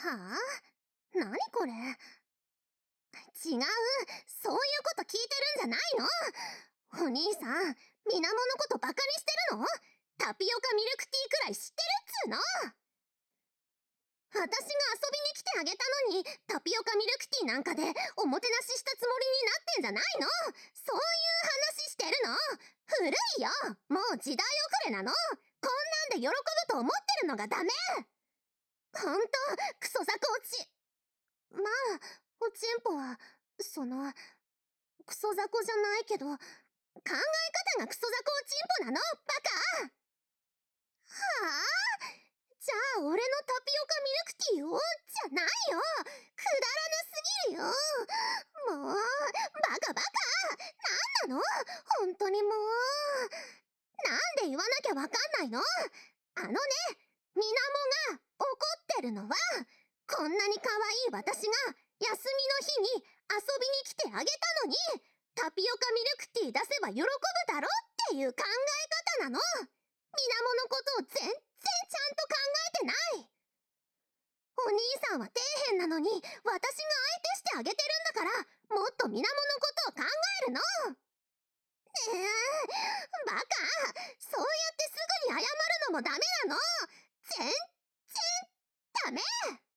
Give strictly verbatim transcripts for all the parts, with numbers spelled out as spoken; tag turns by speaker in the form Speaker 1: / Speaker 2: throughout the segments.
Speaker 1: はあ？なにこれ？違う、そういうこと聞いてるんじゃないの？お兄さん、水面のことバカにしてるの？タピオカミルクティーくらい知ってるっつーの？私が遊びに来てあげたのに、タピオカミルクティーなんかでおもてなししたつもりになってんじゃないの？そういう話してるの？古いよ。もう時代遅れなの。こんなんで喜ぶと思ってるのがダメ。ほんと、クソザコ落ち。まあ、おちんぽは、その、クソザコじゃないけど、考え方がクソザコおちんぽなの、バカ。はあ？じゃあ俺のタピオカミルクティーをじゃないよ。くだらなすぎるよ。もう、バカバカ。なんなの？本当にもう。なんで言わなきゃわかんないの？あのね、みなもが怒ってるのは、こんなに可愛い私が休みの日に遊びに来てあげたのに、タピオカミルクティー出せば喜ぶだろっていう考え方なの。みなものことを全然ちゃんと考えてない。お兄さんは底辺なのに、私が相手してあげてるんだから、もっとみなものことを考えるの。えー、バカ、そうやってすぐに謝るのもダメなの。全然ダメ。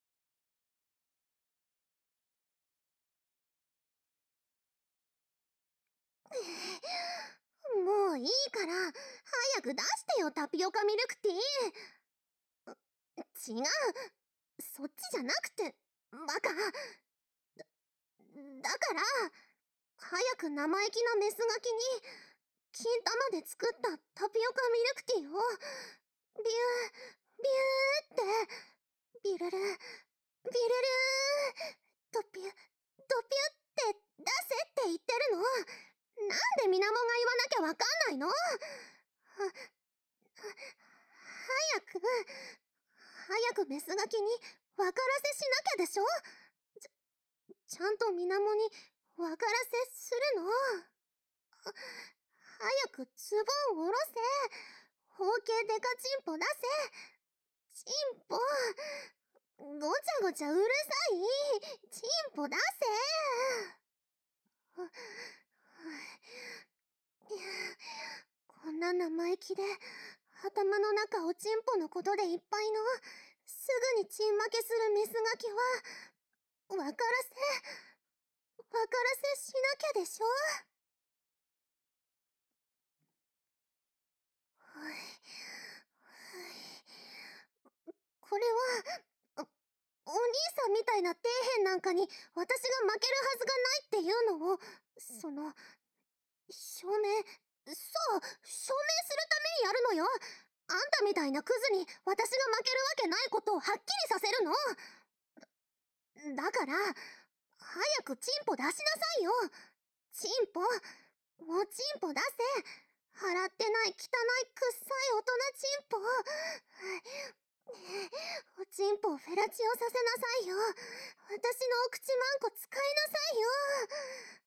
Speaker 1: もういいから、早く出してよ、タピオカミルクティー。違う、そっちじゃなくて、バカ。だ、だから、早く生意気なメスガキに、金玉で作ったタピオカミルクティーを、ビュー、ビューって、ビルル、ビルルー、ドピュ、ドピュって出せって言ってるの。なんでみなもが言わなきゃわかんないの？は、は、早く、早くメスガキに分からせしなきゃでしょ？ちゃ、ちゃんとみなもに分からせするの。早くズボン下ろせ。包茎デカチンポ出せ。チンポ。ごちゃごちゃうるさい。チンポ出せ。こんな生意気で、頭の中おちんぽのことでいっぱいの、すぐにチン負けするメスガキは、分からせ、分からせしなきゃでしょ？これは、お、お兄さんみたいな底辺なんかに私が負けるはずがないっていうのを、その、証明、そう、証明するためにやるのよ。あんたみたいなクズに私が負けるわけないことをはっきりさせるの。だから、早くチンポ出しなさいよ。チンポ、おチンポ出せ。洗ってない汚いくっさい大人チンポ。おちんぽをフェラチオさせなさいよ。私のお口マンコ使いなさいよ。